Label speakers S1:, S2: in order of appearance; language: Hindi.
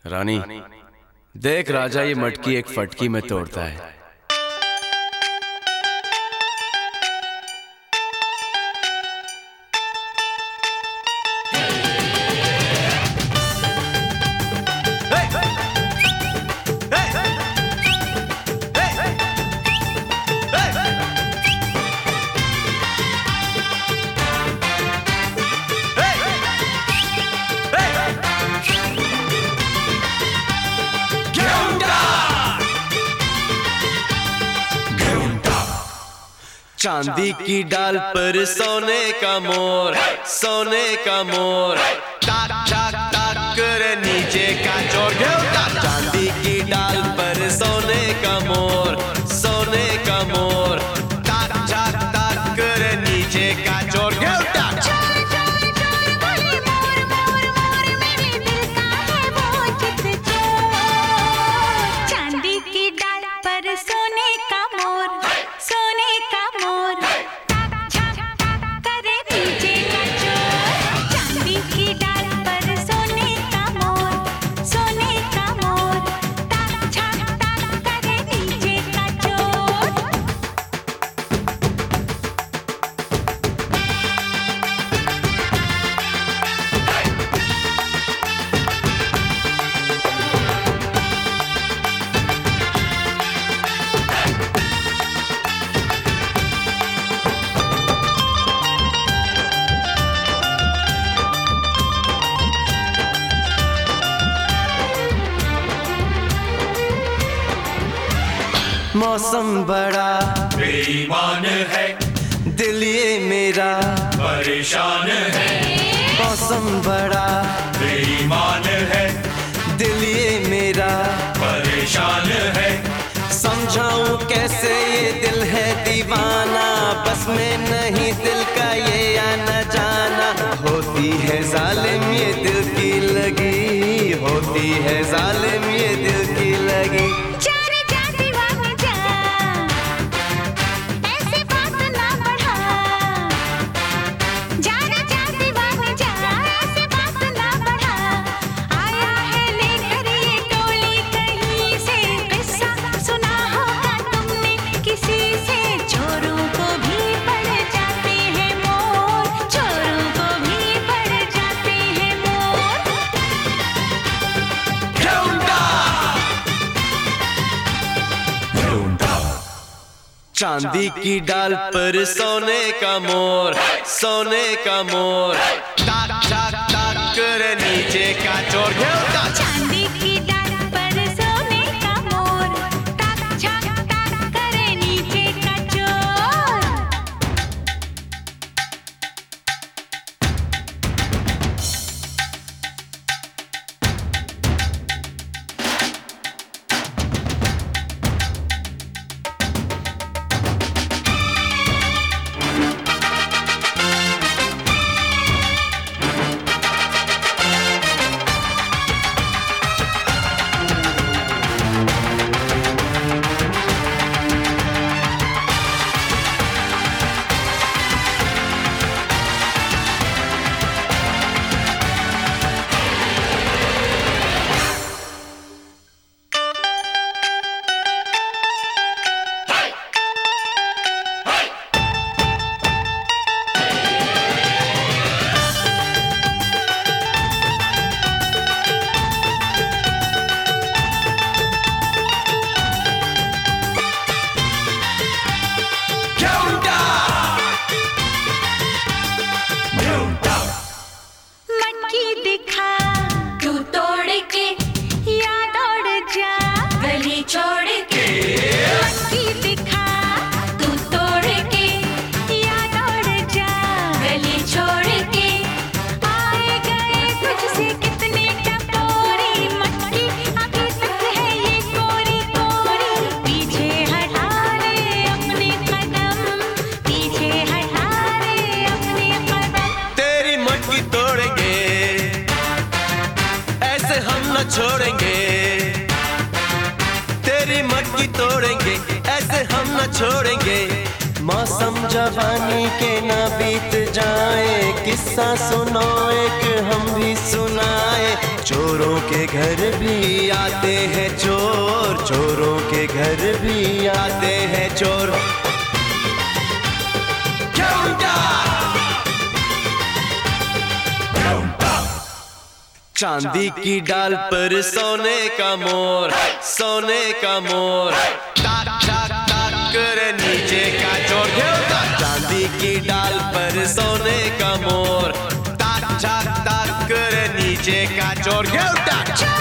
S1: रानी, देख राजा ये मटकी एक फटकी में तोड़ता है। चांदी की डाल पर सोने का मोर, सोने का मोर, टाक टाक टाक करे नीचे का चोर। चांदी की डाल पर सोने का मोर, सोने का मोर, टाक टाक टाक करे नीचे का चोर।
S2: चांदी की डाल पर सोने का मोर, सोने का मोर, टाक टाक टाक करे नीचे का चोर। चांदी की डाल पर सोने का मोर, सोने का मोर, टाक टाक टाक करे नीचे का चोर।
S1: मौसम बड़ा
S3: बेईमान है,
S1: दिल ये मेरा
S3: परेशान है।
S1: मौसम बड़ा
S3: बेईमान है,
S1: दिल ये मेरा
S3: परेशान है।
S1: समझाऊं कैसे ये दिल है दीवाना, बस में नहीं दिल का ये आना जाना। होती है जालिम ये दिल की लगी, होती है जालिम ये दिल की लगी। चांदी की डाल पर सोने का मोर, सोने का मोर, टाक टाक टाक करे नीचे का चोर।
S2: चांदी की डाल पर सोने का मोर, टाक टाक टाक करे नीचे का चोर।
S1: छोड़ेंगे, तेरी मटकी तोड़ेंगे, ऐसे हम न छोड़ेंगे। मौसम जवानी के न बीत जाए, किस्सा सुनो एक हम भी सुनाए। चोरों के घर भी आते हैं चोर, चोरों के घर भी आते हैं चोर। चांदी की डाल पर सोने का मोर, सोने का मोर, टाक टाक टाक करे नीचे का चोर। चांदी की डाल पर सोने का मोर, टाक टाक टाक करे नीचे का चोर।